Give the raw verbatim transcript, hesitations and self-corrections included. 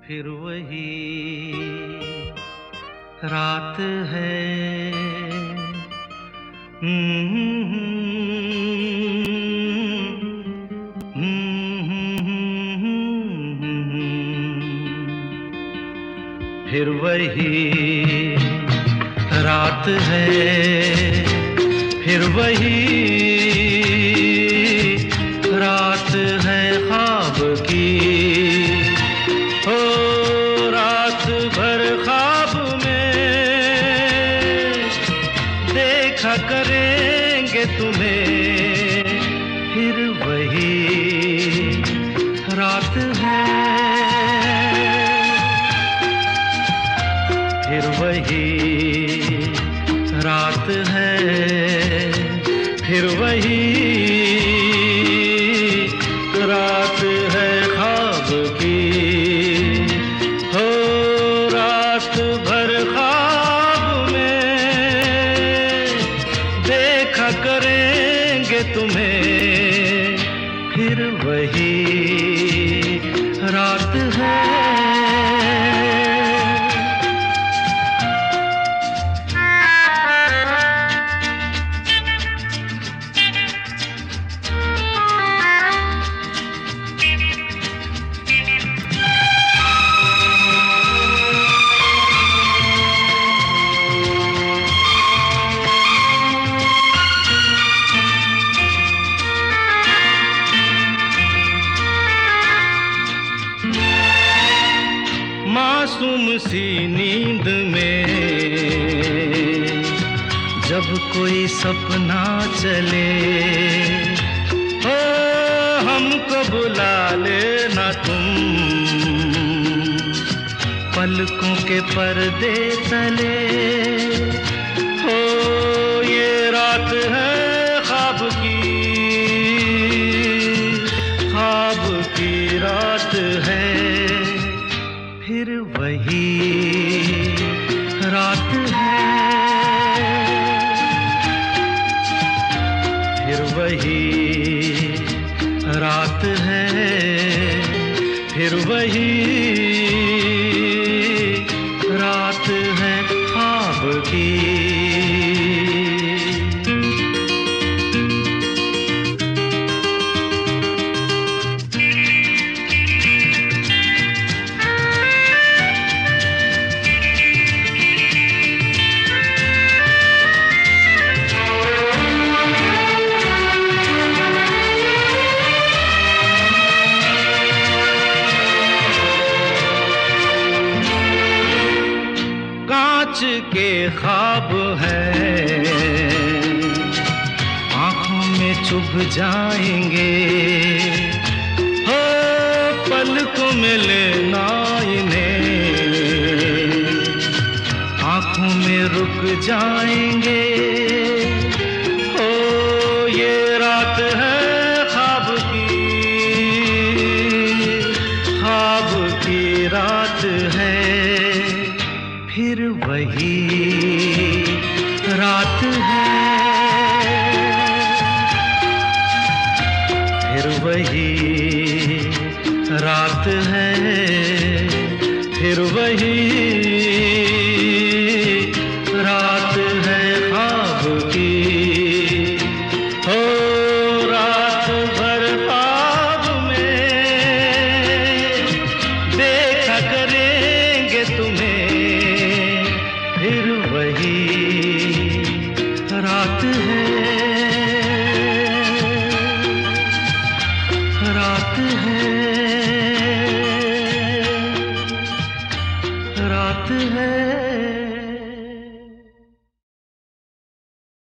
फिर वही रात है। फिर वही रात है, फिर वही रात है ख्वाब की। हो रात भर ख्वाब में देखा करेंगे तुम्हें। फिर वही रात है, फिर वही रात है, फिर वही रात है ख्वाब की। हो रात भर ख्वाब में देखा करेंगे तुम्हें। फिर वही रात है। मासूम सी नींद में जब कोई सपना चले, हो हमको बुला लेना तुम पलकों के पर्दे तले। हो ये रात है ख्वाब की, ख्वाब की रात है। फिर वही रात है, फिर वही रात है, फिर वही रात है ख्वाब की। कांच के ख्वाब है आँखों में चुभ जाएंगे। हो पलकों में लेना इन्हें, आँखों में रुक जाएंगे। हो ये रात है ख्वाब की, ख्वाब की रात है। फिर वही रात है, फिर वही रात है, फिर वही रात है ख्वाब की। हो रात भर ख्वाब में देखा करेंगे तुम्हें। फिर वही रात है।